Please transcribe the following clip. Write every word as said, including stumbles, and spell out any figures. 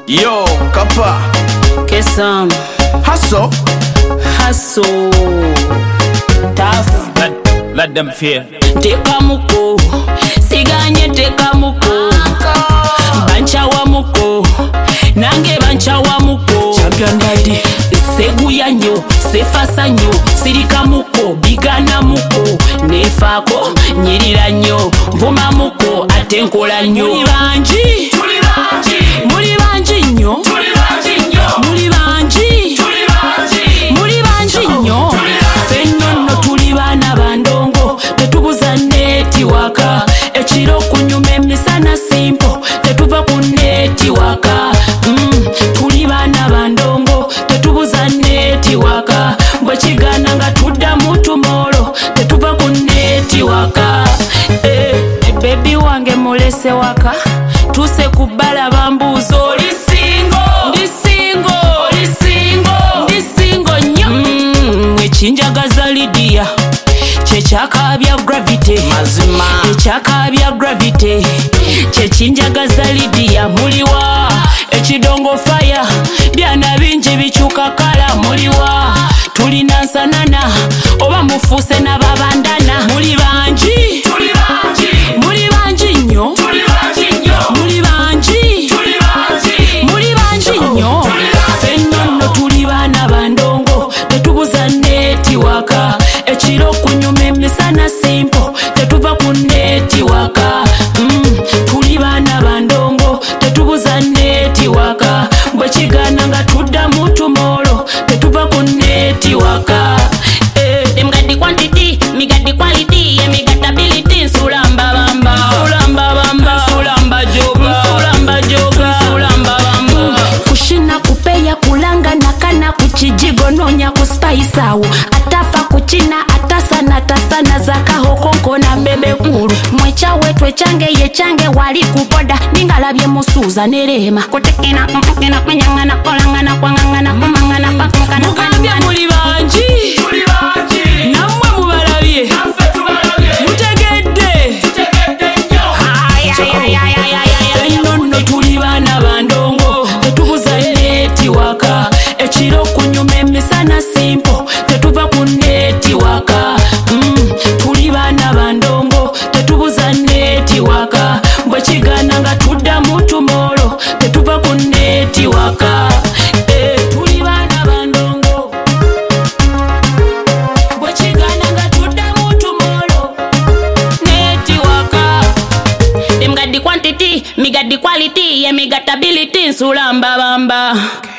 Yo, Kappa. Kesam. Hustle. Hustle. Tough. Let, let them fear. Teka muko. Siganye teka muko. Bancha wa muko. Nange bancha wa muko. Champion daddy. Seguya nyo. Sefasa nyo. Sirika muko. Bigana muko. Nefako. Nyirira nyo. Vuma muko. Atenkola nyo. Muli banji. Tuli banji. Muli banji nyo. Tuli banji nyo. Muli banji. Tuli banji. Muli banji nyo. Fennono tuli bana bandongo. Tetubuza neti waka. Echiro kunyume emisana simple. Tetuva ku neti waka. Mm, tuli bana bandongo. Tetubuza neti waka. Bwekigana nga tudda mu tumolo. Tetuva ku neti waka. Eh, baby wange mulese waka. Tuse kubala bambuzo. Lisingo. Lisingo. Lisingo. Lisingo nyo. Mm, echinjagaza Lydia. Chechakabya gravity. Mazima. Echakabya gravity. Chechinjagaza Lydia. Muliwa. Echidongo fire. Byana binji bichuka kala. Muliwa. Tulina nsanana. Oba mufuse na babandana. Muli banji. Tuli banji. Muli banji nyo. Tuli banji nyo. Muli banji. Tuli banji. Muli banji nyo. Fennono tuli bana bandongo. Tetubuza neti waka. Echiro kunyuma emisana simple. Tetuva ku neti waka. Mm, tuli bana bandongo. Tetubuza neti waka. Bwekigana nga tudda mu tumolo. Tetuva ku neti waka. Eh, them got the quantity, me got the quality, yeah, me got the ability. Sulamba bamba, sulamba bamba, sulamba joga, sulamba joga, sulamba bamba. Kushina kupeya kulanga nakana kuchijigo nonya kuspice awo. Atafa kuchina atasana tasana zaka hokonko na bebe kuru. Mwecha wetwe change ye change wali kupoda. Ningalabye musuza nerema. Kutekena kutekena kunyangana kolangana kwangangana kumangana pakangana. Mugambye muli banji. Tuli banji. Namwe mubalabye. Naffe tubalabye. Mutegedde. Tutegedde nnyo. Ay ay ay ay ay ay. Fennono tuli bana bandongo. Tetubuza neti waka. Echiro kunyuma emisana simple. Tetuva ku neti waka. Mm, tuli bana bandongo. Tetubuza neti waka. Bwekigana nga tudda mu tumolo. Tetuva ku neti waka. Eh, tuli bana bandongo. Bwekigana nga tudda mu tumolo. Neti waka. Them got the quantity, me got the quality, yeah, me got ability. Sulamba bamba.